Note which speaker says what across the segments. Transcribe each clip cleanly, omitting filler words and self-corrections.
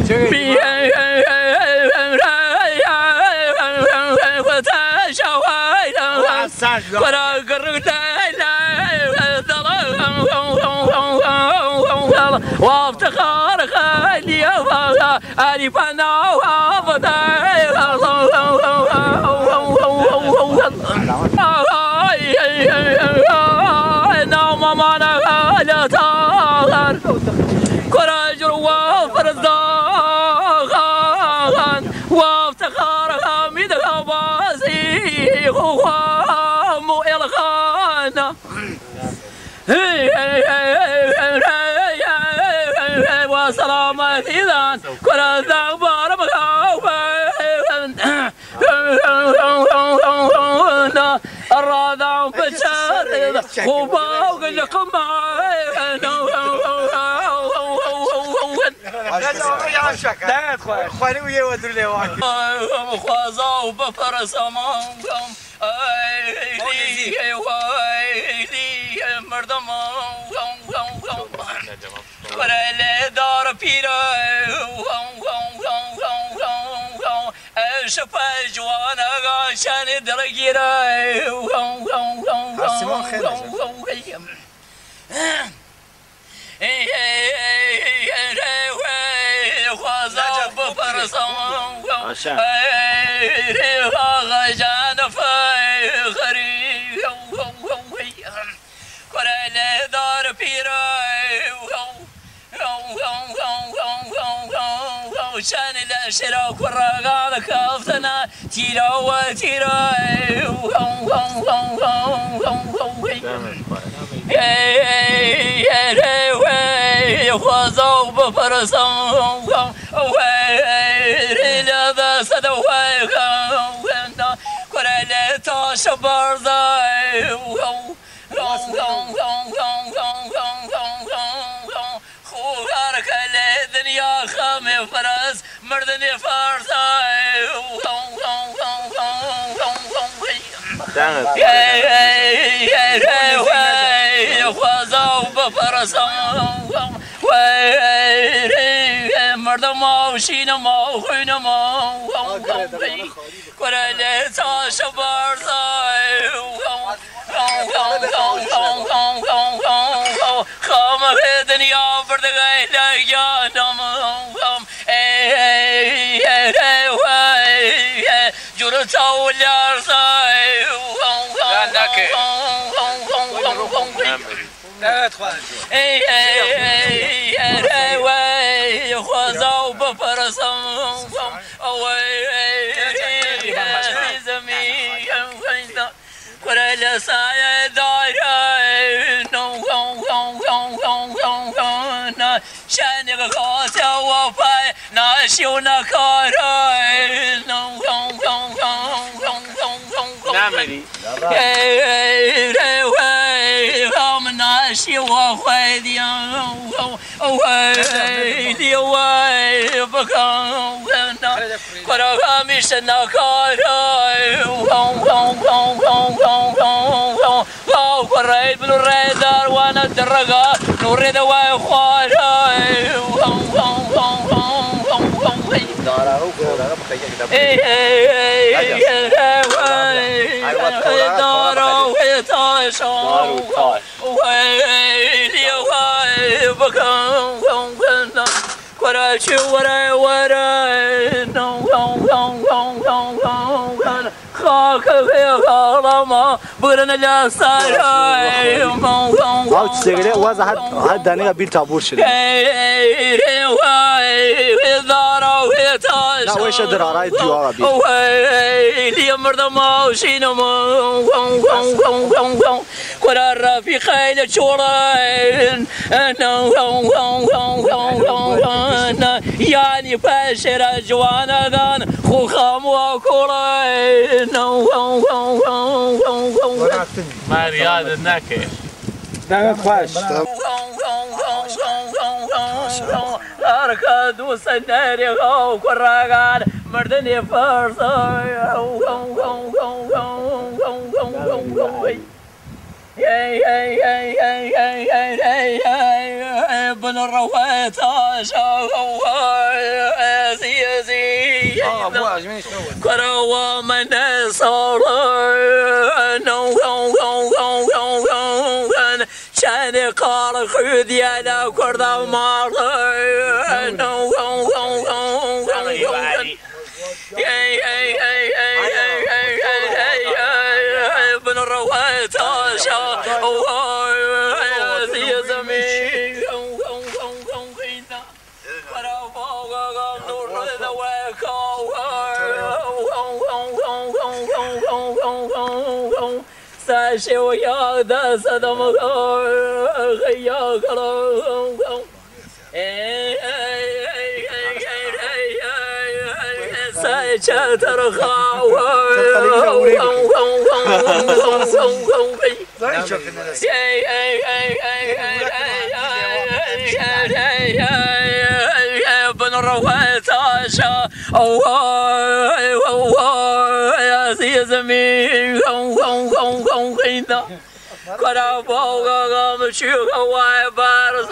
Speaker 1: وافتخار خالي ألف أنا نوم ما لا تغر كراج وفرزدان وافتخار حميد الغبازي ومو الخانة وسلامة إذا كل ذنبار الرضا بشر وفوق القمار
Speaker 2: لا خواني ويا ودر لي واحد
Speaker 1: خوازو بفرس امام ويلي مردم ورا دار بيرا شوف جوانا عشان درجيرا خوازو بفرسان غجان فخري كل دار بيرا شان الاشراك والرقاق كفتنا تيرا وتيرا خوازو بفرسان ويري لذا سدوي كل تاش برزاي خوارك الدنيا خامي فرس مردني فرساي خوازو بفرسان ويري مردم وشين موخين موخين كل تاش برزاي خام الدنيا بردغي لا جانم جرت اولار ساي
Speaker 2: لا تخوان
Speaker 1: خوازو بفرسان ولا ساي دايرين شانك غاسة وفاي ناشيونا كارين
Speaker 2: نعملي
Speaker 1: هم ناشي وخيدي ويلي ويبكا كرا مشنا كارين وقريب الريدار وانا الدرقة نوريد ويخواري دارا ويتاشا ويلي ويبكا كراشي ورا ورا خاك في غرامة برنا لا سراي
Speaker 3: هاو تسيغلي وازا هاد دانيغا بين تابور شدي
Speaker 1: دارا ويتاشا
Speaker 3: لا ويش درا راي ديوارا بي
Speaker 1: ويلي مردما وشينما قرار في خيل شورين يعني بشر جوانا ذان خوخام وكورين
Speaker 2: ما رياض النكي
Speaker 3: لا خواش
Speaker 1: أركض وسناري وكراغان مردني فرصة بن الرويت زي كروا من صار شان قال خذ يا لا كرد مار بن الروات عاشا في زمين ساشي ويا ذا صدم غيا كلام ساشا ترخاو بن الروات عاشا يا زمين كنا فوق مشيخ وعبار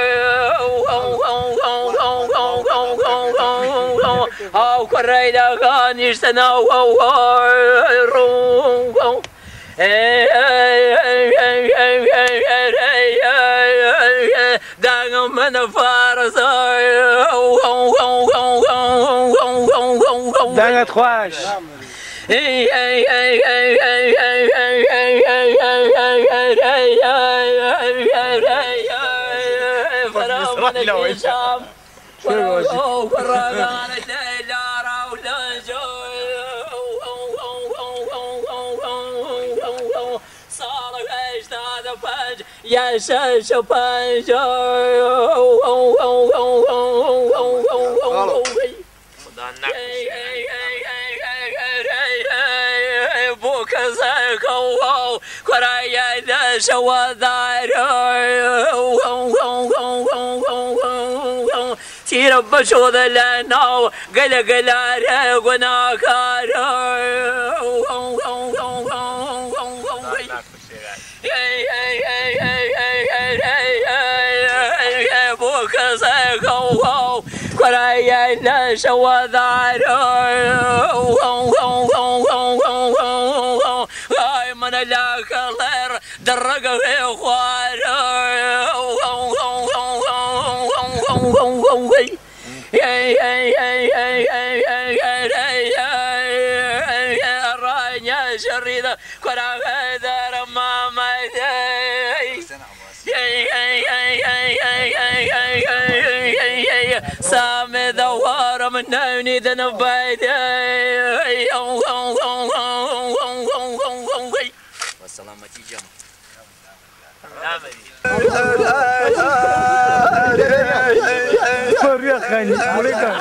Speaker 1: أو كرينا كان يشتنا دعم من فارس
Speaker 3: دعت خواش يا شاش بانج بوك زكوا كرايا داش ودار تير بشود لنا قلقلار وناكار بوك زكوا كرايا داش ودار من لك غير درق في خوار رانيا شريدة كرا غدر ما سامي دوار من نوني دنبايد والسلامتي جم فريا خاني مريكا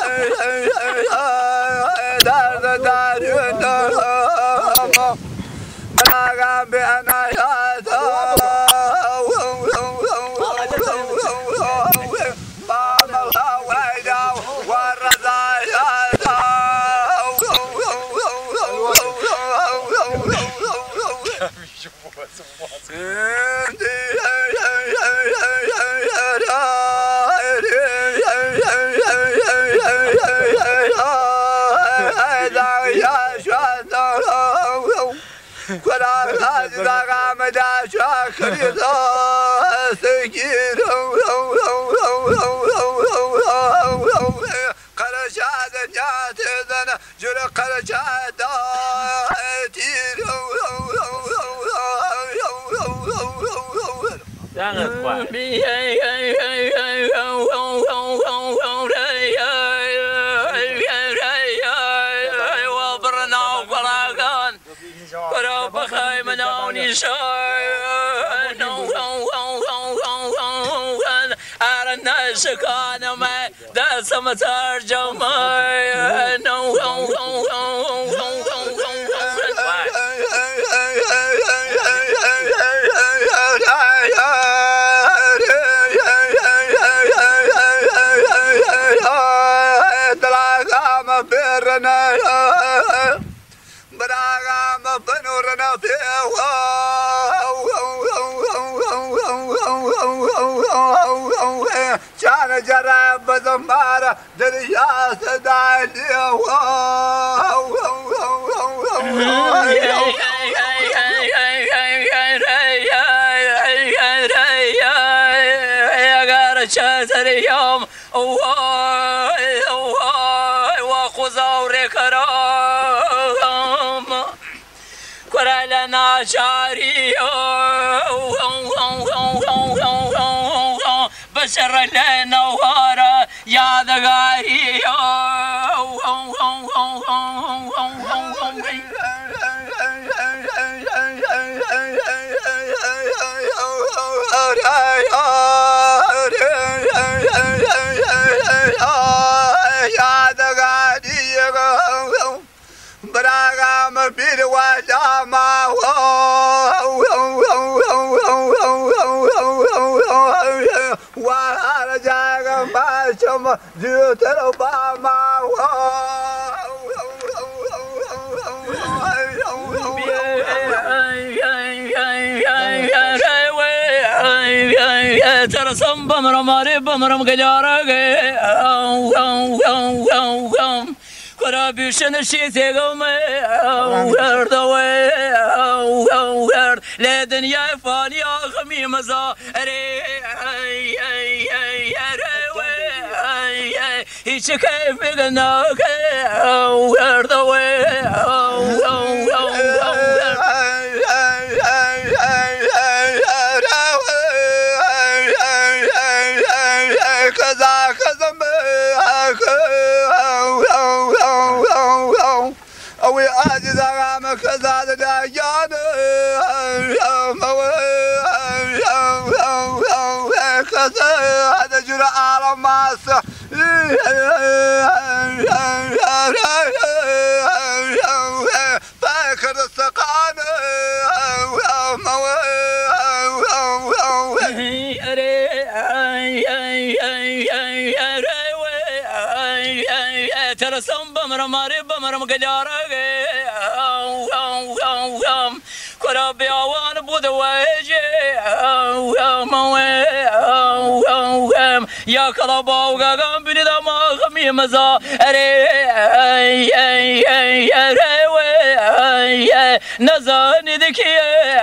Speaker 3: شكانا ما دسم ترجمة
Speaker 4: جرى بزمارة دريا سدالي
Speaker 3: شاتر اليوم وخزور كرام كرا لنا شعري بشر لنا وارا يا ذغاري
Speaker 4: براغا مبير وجاما وارجاغا ما شم جيوت الأوباما
Speaker 3: ترسم بمرم عرب بمرم قجارك كرا بيشن الشيء قوم ورد ورد لا دنيا فاني خمي مزا هيش كيف بدناك ورد
Speaker 4: كذا كذا أوي أجد أغام كذا دجاجان كذا هذا جرى على ماس فاكر السقان
Speaker 3: ترسم بمرم عرب بمرم قجارك كرا بيوان بود وجه يا كلابا وقام بندا ما خمي مزا نزاني ذكي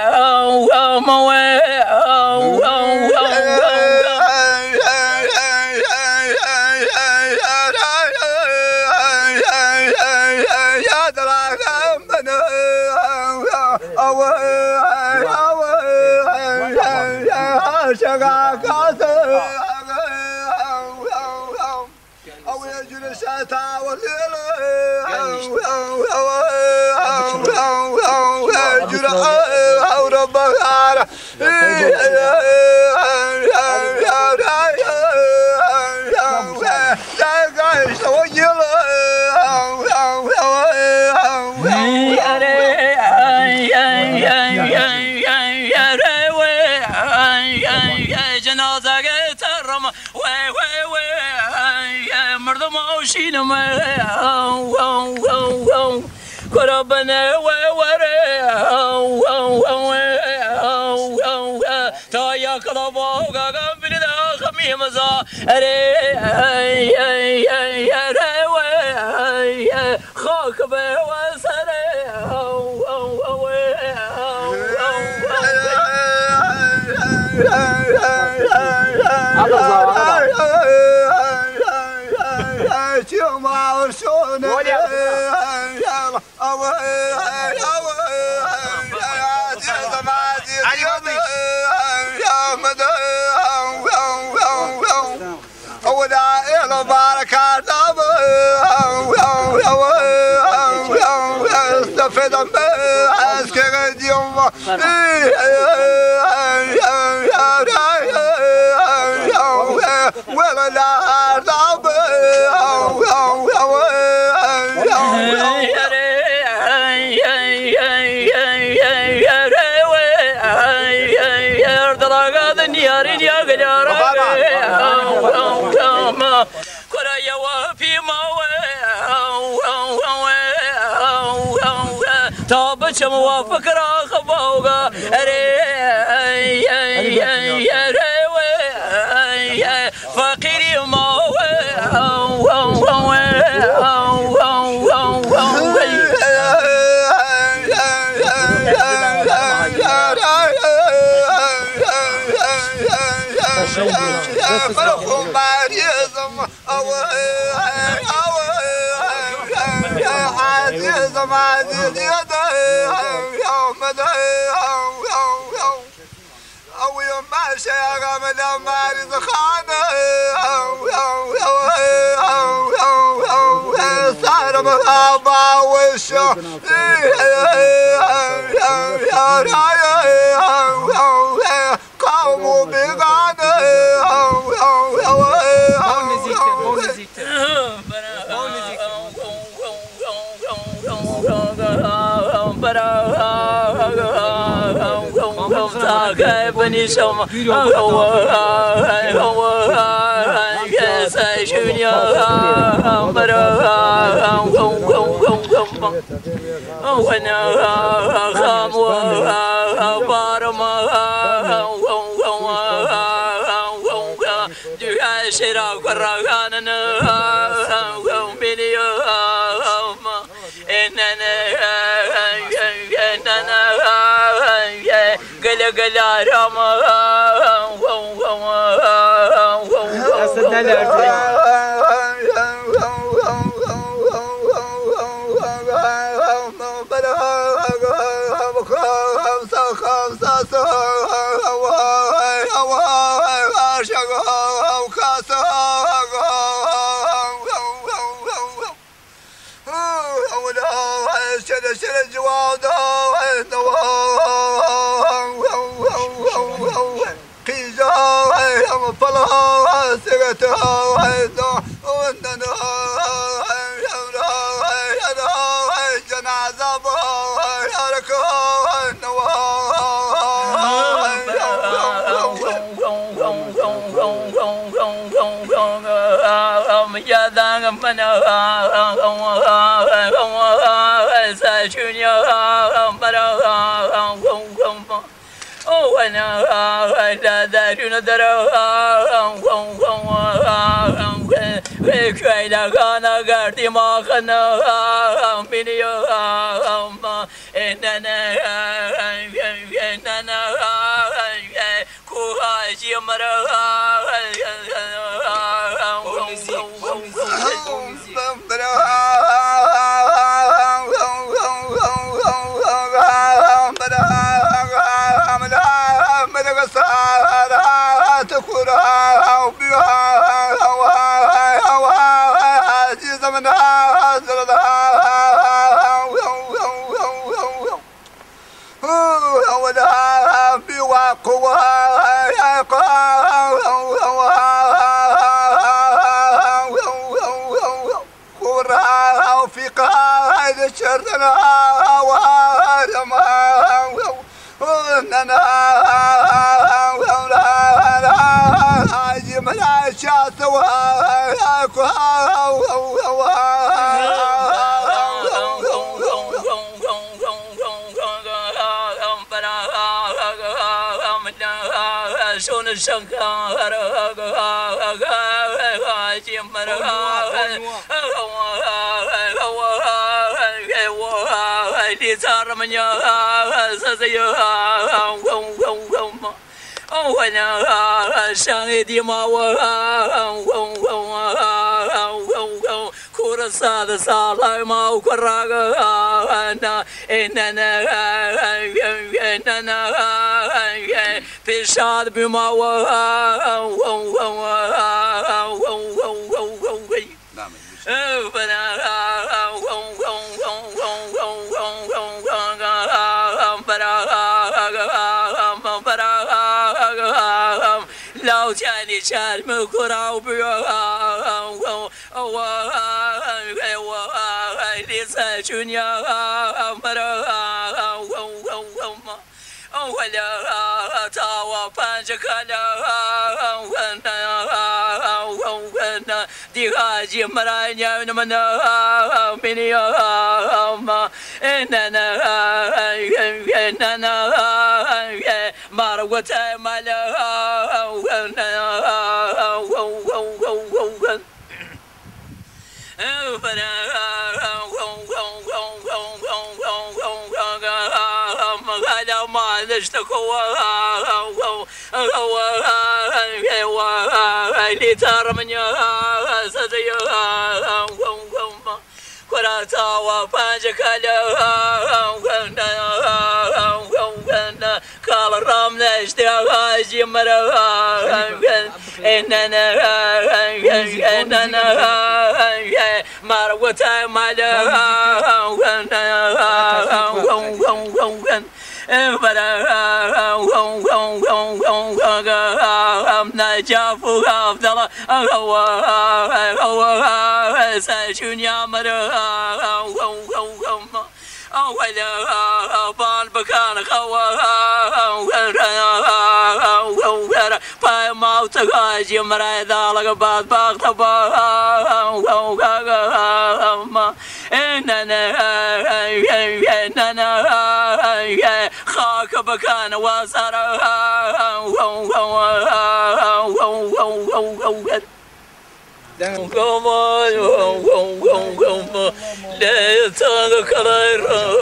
Speaker 3: شين ما كربنا وورا تايا كلابا وقام بلدا خمي مزا خاك بوسر تابش موافق راخ باوغا فقيري ما
Speaker 4: زمان زيادة يوم أو يوم ما شيء من أماري زخانة صار مغابة وشو يا رايا قوموا بغانة
Speaker 3: بني سما بشاد بما لو جاني شارم كراو لسا جنيا ولا تاوى بانجكنا ديغاجي مرانيا نمنا منيا إننا مروة مالا اشتكوا لترمنيا سديا براتا وفاجك قال الرام نشتي غاجي مرا إننا مروتا مالا نجاف وافضل سجون يا مرا ولا بان بكان باي موت غاجي مريضا لك بعد باغت إننا خاك بكان وصار لا تغك غير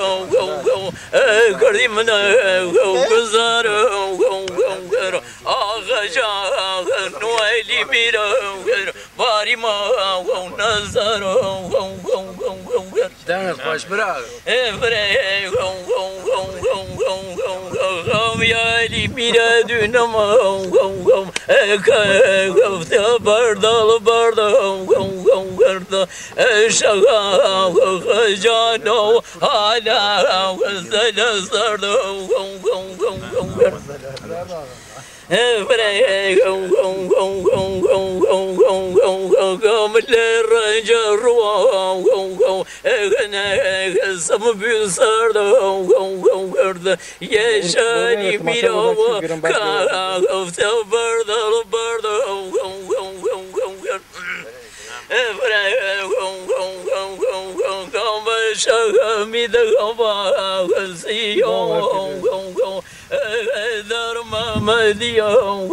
Speaker 3: كريمنا وزار أغجا نويلي ميرا باري ما ونزار
Speaker 2: دانك باش براغ
Speaker 3: يا لي ميرا دونما كفت بردال برد شغا خجانو على وزل صرد قام الرجل سم بيصرد يا شاني ميرو كفت بردال برد شغمي دغبا سيو درما مديو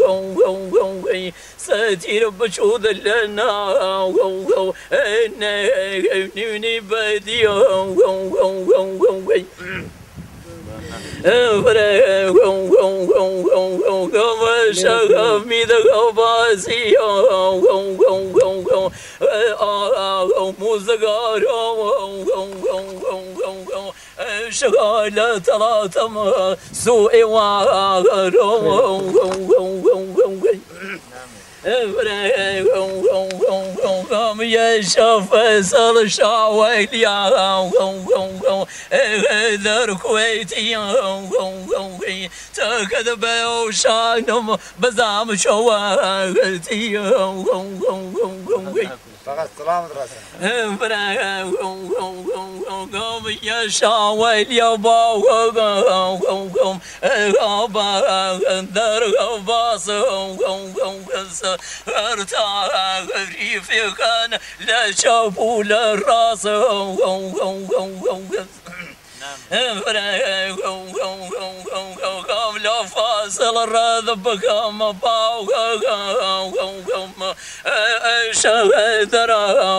Speaker 3: ساتير بشود لنا نوني بديو شغمي دغبا سيو شغالة ثلاثة سوء قام يشوف فيصل شاويل يا ذر كويتي تكذب وشانم بزام شوالتي
Speaker 4: فقط سلامة راسنا
Speaker 3: قام يشاويل يا باوغم در غباص ارتاح ريفي كان لا شافوا للراس قام لا فاصل الرذب قام باوغم شغدر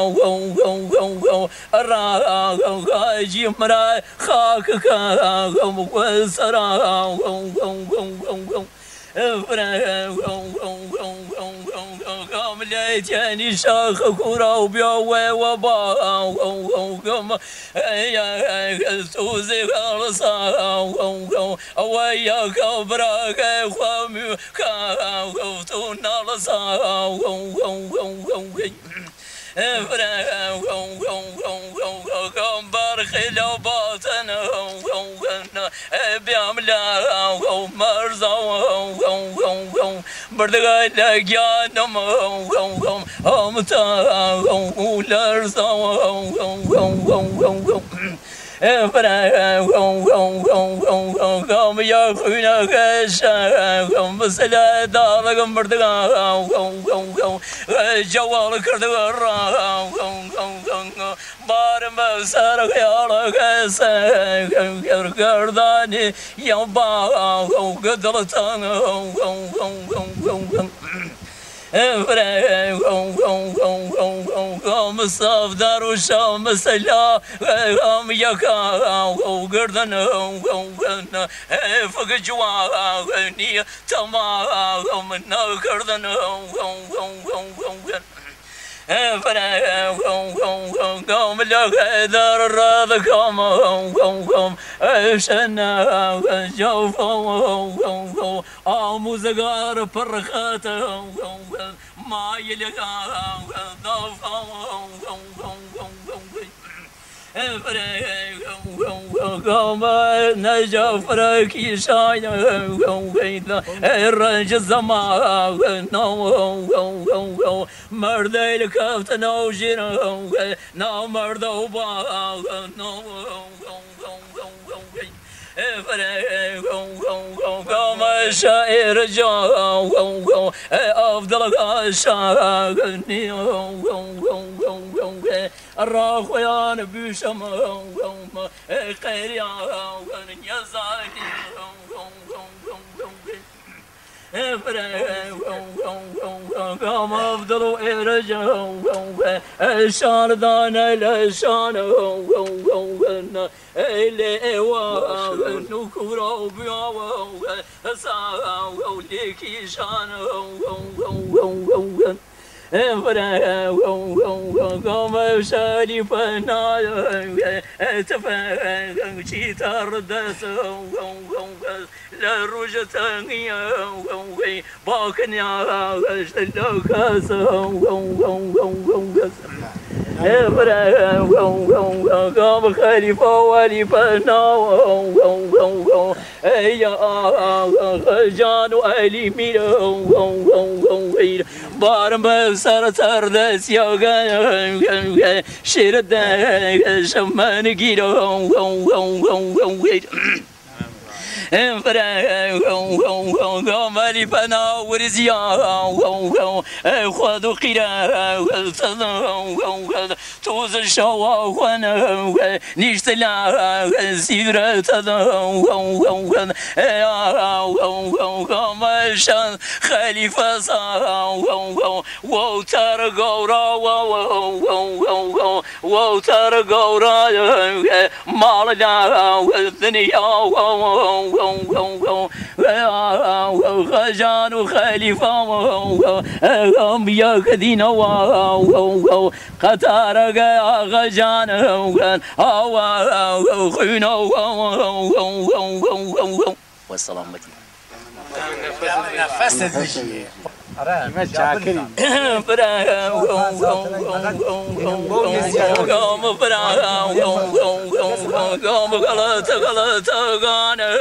Speaker 3: الراجي مراي خاك قام وسرا قام ليتني شاخ كورا وبيوي وباوغم يا سوزي خلصا وياك براك خوامي كاوتونا لصا قام برخلو باطن بيعملا مرزا بردغالا جانم امتا ولرزا قام يا خوينا كشا مسلا دار مردغا جوال كردغا بار مسار خيال كسا كرداني يبا قدرتان قام صفدر وشام سلا قام يكا وقردن فوق جواني تمام قردن قوم لغدر رضكم شنا جوفوا موزقار فرخات ما يلقى قوم نجفرك يشاي الرج الزمان مرد الكفت نوجين نو مرد وبا قوم الشاعر جو أفضل شاغني الرخوان بشم خير يا يزاهي قام أفضل إرجع الشان دان الشان اللي نكرو بيا ساو ليكي شان قام شريفنا تفهم شي تردس لرجتني باكني اشتلكس قام خليفة وليفنا يا جان ولي بارم سر تردس يا شرد شمان جيرو مالي بنا ورزيا خذوا قرا توز الشوا وانا نشتلا سيرة مشان خليفة وتر قورا وتر قورا مالنا الدنيا خجان وخليفة هم يا كدينا قطار غجان خينا والسلام عليكم
Speaker 2: نفست بشي ما شاكرين
Speaker 3: قام غلط غانا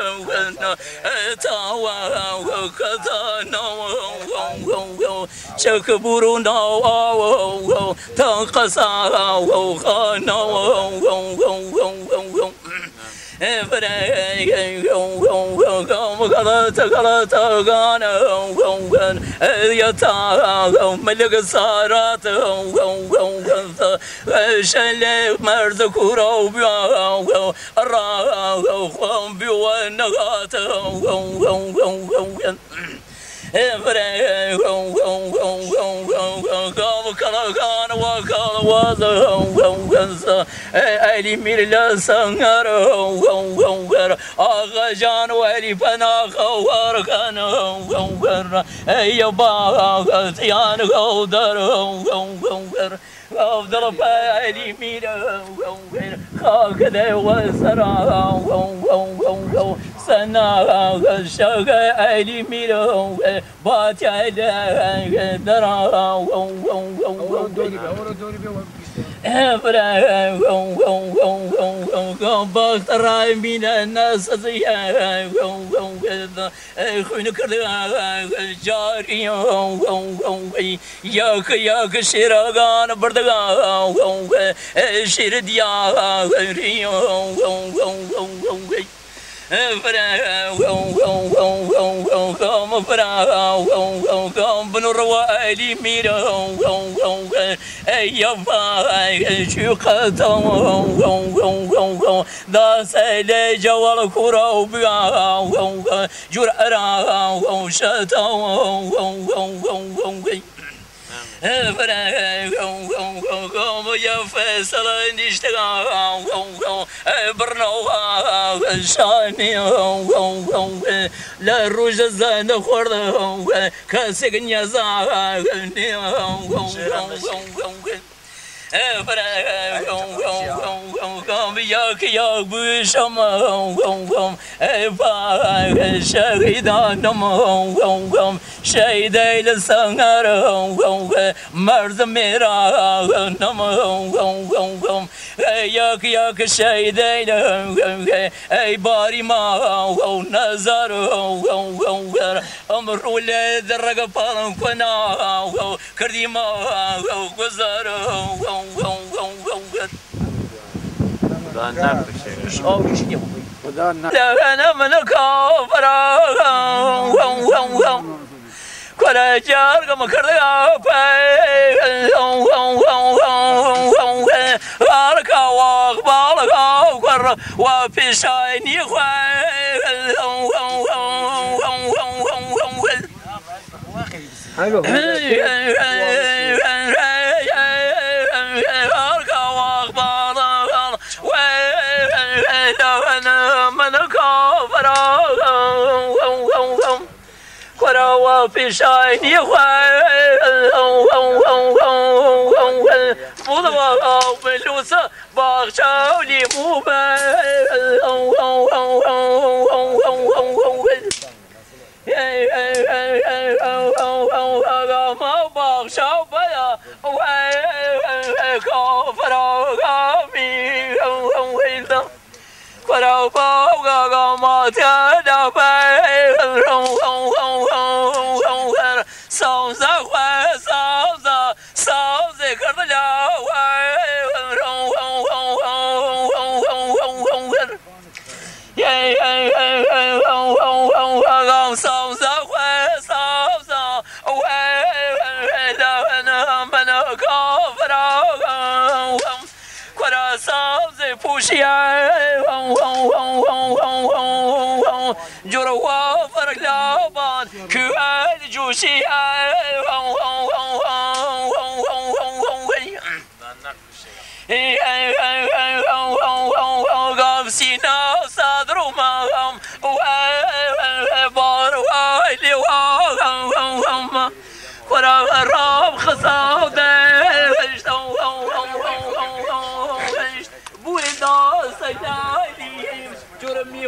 Speaker 3: شكبرونا تنقصا خانا غلط غانا يتا ملك صارت شل مرد كورو بيا الراغ بيوانغات كان وكان وزن ألي مير سنغر أغجان ولي بنا خوار كان يبا تيان غودر أفضل بالي مير خاكده وسرا سنا شغ ألي مير باتي درا بطر من الناس زيا خنك جاري ياك شراغان بردغا شرديا قام بنروى لي ميرو يا شقة دا سيل جوال كرو بيا جرأ شتا قام يا فيصل نشتغل برنوها شاني لا روج زان خورد كاسق نيزا ياك يا بشم شهيدان شهيدي للسهر مرز ميرا ياك شهيدي اي باري ما نظر امر ولد الرقبان كنا كردي ما گذار أنا من كافر كل جار كم كردا بارك وقبالك وقر وفي شايني في شايني فضوا بلوسة باغشاولي موبا ما باغشاو بلا كفر غامي كفر باغا ما تدا جروا فرق لابان كوال جوشي سينا صدروا مام بار وايلي وام ورا راب خصاو بويدا سيدايلي جرمي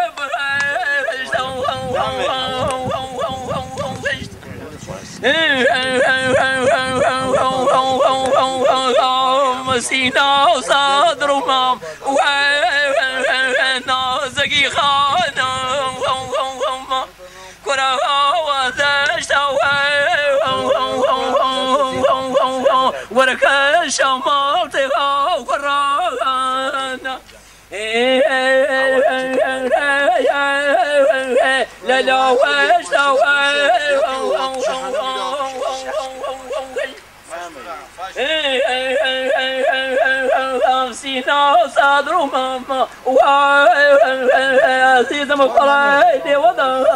Speaker 3: سينا وصدر ومام نازقي خانم كرا وذشت ورك شمالت ورانا لا لا وشت سينا صدر ماما وعزيز مقرأي وضع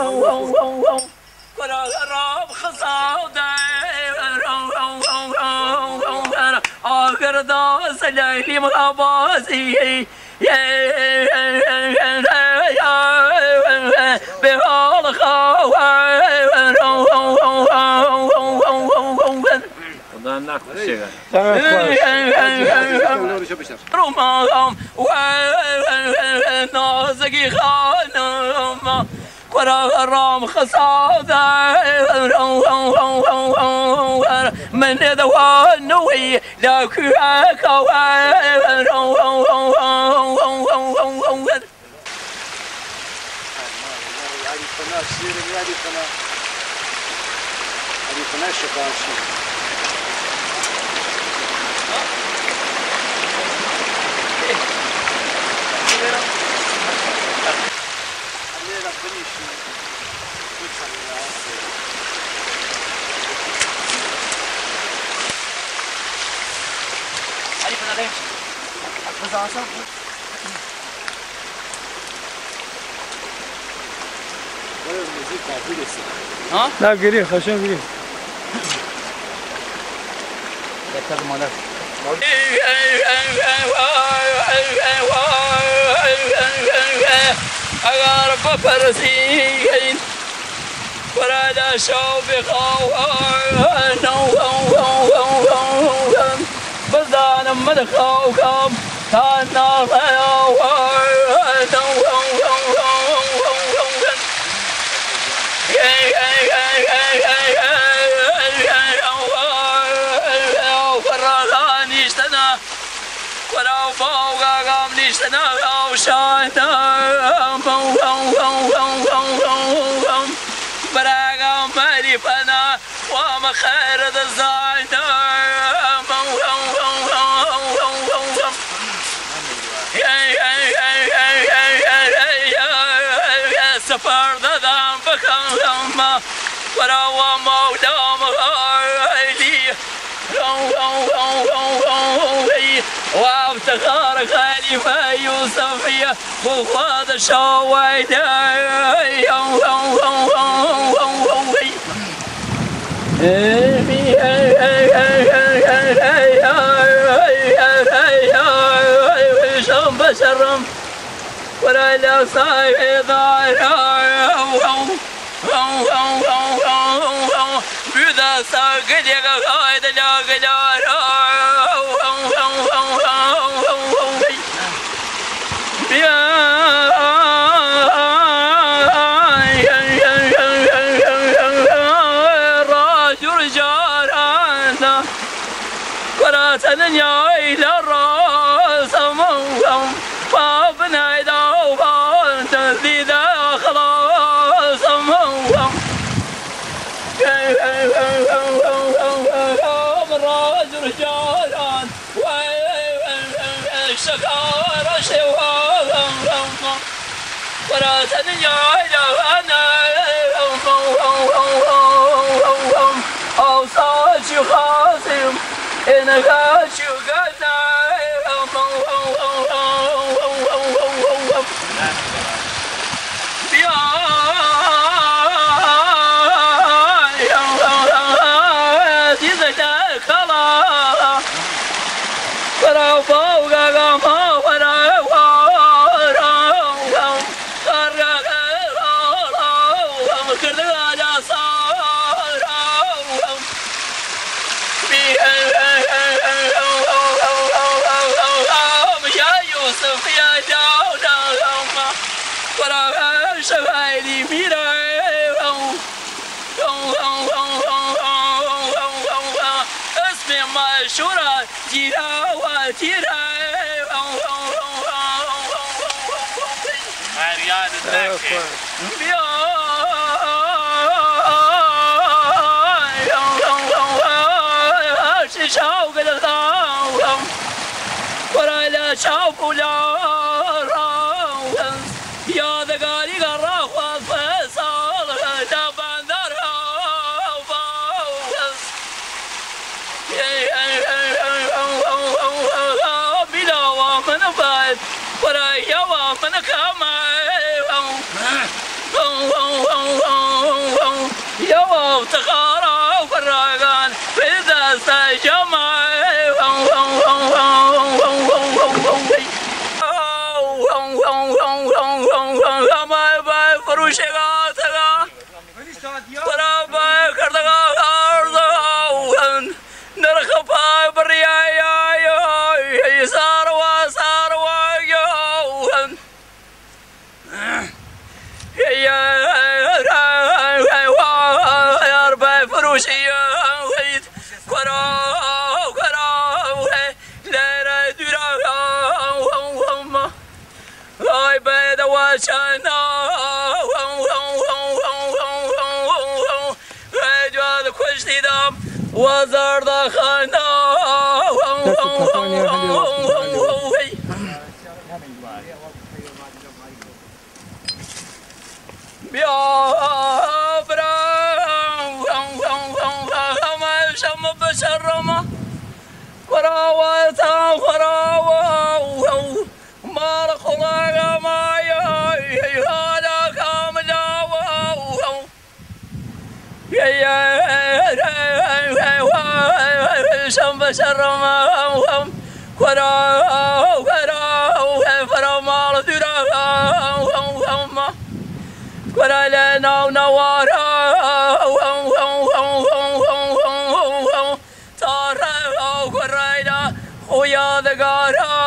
Speaker 3: كرا راب خصاو آخر دا سلالي مغابازي بهال رومام نازقي خانم ورا رام خصاده من دوانوي لا كواك
Speaker 2: لا قريب خشن قريب
Speaker 3: أغارب فرسين ورادا شوف خوان بس من خوكم تانا براغم مالي فنا وما خير الزايد سفر دام بكم وراو مودام لي وافتخار خليفة يوسفية وخواد الشويد شم بشرم ولا لا صايب بذا ساقد يا قايد لا قدار راجل جارانا قراتنا إلى الراس موهم فابنا دوبان تزيد خلاص موهم راجل جاران والشكار شوام قراتنا إلى أنا أوصاش خاصم إن غاش قنا شورا تيرا وتيرا مريان الذكي شوق الغاوم ولا لا شوف ولا راوم يا ذقاري قراخ وفصال دبان درها وفاوس بلا ومن بعد ولا يوا من كما يوا تخارا وفراغان بذا سجما ما باي فروشها تغا ولا باي كردغا نرخبها بريايا يسار وسار ويوهن يا ربي فروشي ويت كراو كراو لا درا هم هاي بيد وشنا جاد كشتي دم وزرد خنا شرمه وراوتا وراو ما رخلا ما هذا كاملا يا شم شرمه وراو فرما درا ولا لنا نوارا ويا رادقارا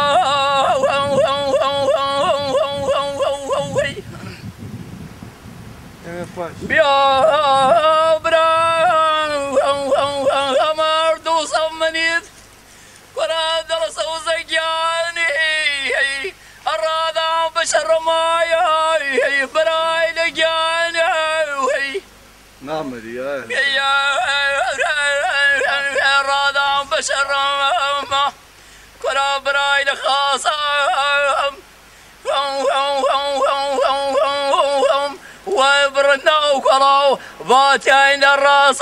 Speaker 3: بیا برام مردو صمنید ورا درس وزجاني الرادع بشر ماي براي لجاني
Speaker 4: نعم يا
Speaker 3: الرادع بشر ما كرا براي لخاصم وبرنا وكراو باتين الراس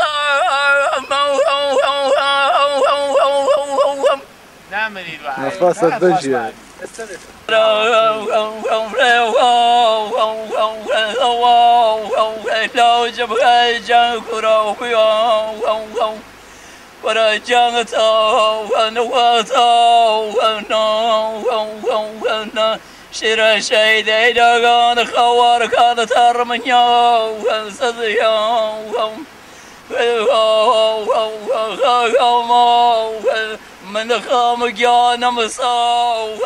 Speaker 5: نعمل الواحد
Speaker 4: نفس الدجية
Speaker 3: لو جبهة جان كراو بيو ورا جان تاو ونواتاو ونو شرا شيدي دغان خوار كان ترمنيو سزيو من خام جانا مساو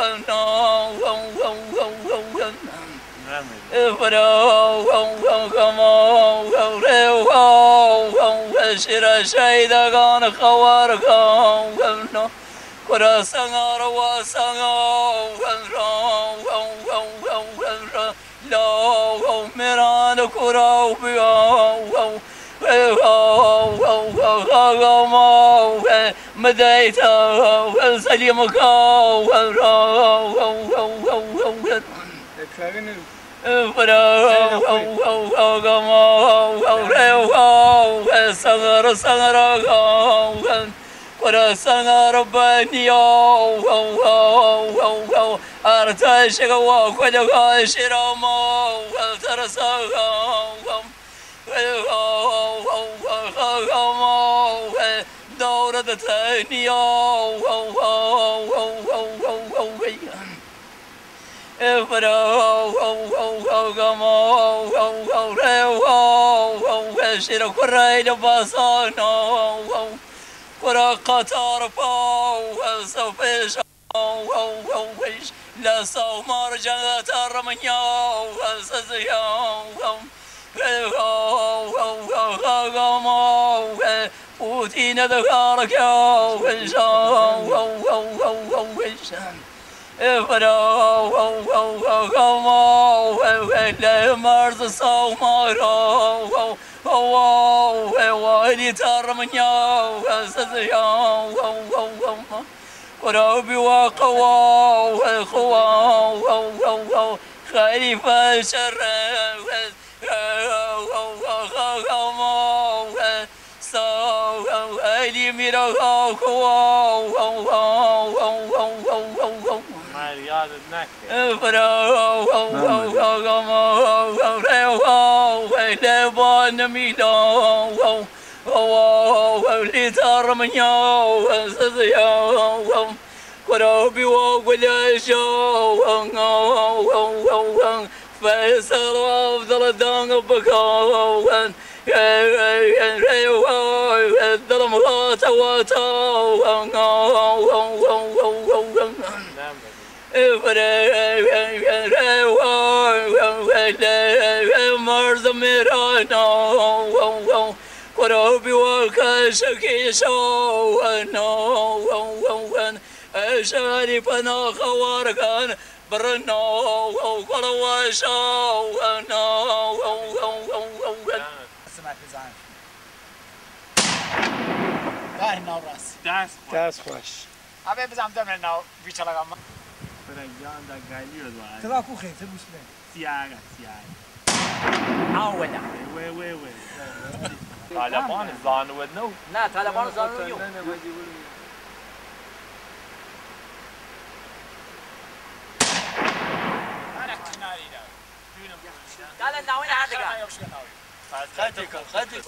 Speaker 3: شرا شيدي دغان خوار كان ورا سنغار وسنغار لا مران كراو بيو مديت سليمك سنغار سنغار ورا سنغار بنيو أرتشق وكل شرما ترسقهم دورة تانيو شرق الريل بصانو ورا قطار فاو سوفيش لا سو مرجع ترمنيو سزيو وتينا ذكرك لا مرز سو مرو ويلي ترمنيو سزيو وربي وقوا خوا خليفة شر سالي ميرا
Speaker 5: رياض النكهة
Speaker 3: لبان ميلو لترمنيو سزيو وربي وقل شو فيصل أفضل دان بكون الظلم مرز ميرانو وربي وكشكي شو شاري بنا خواركان برنو ولو شو
Speaker 5: سمعت زعان
Speaker 2: باهي ناو راسي داس خوش
Speaker 5: أبي بزعم دمر ناو بيش لقى ما فرجان دا قايلي ودوار
Speaker 2: تبا كو خير تبوش لين
Speaker 5: سيارة
Speaker 3: عاودا
Speaker 5: وي طالبان الزان ودنو
Speaker 3: لا طالبان الزان ودنو قال لنا وين هذا خدك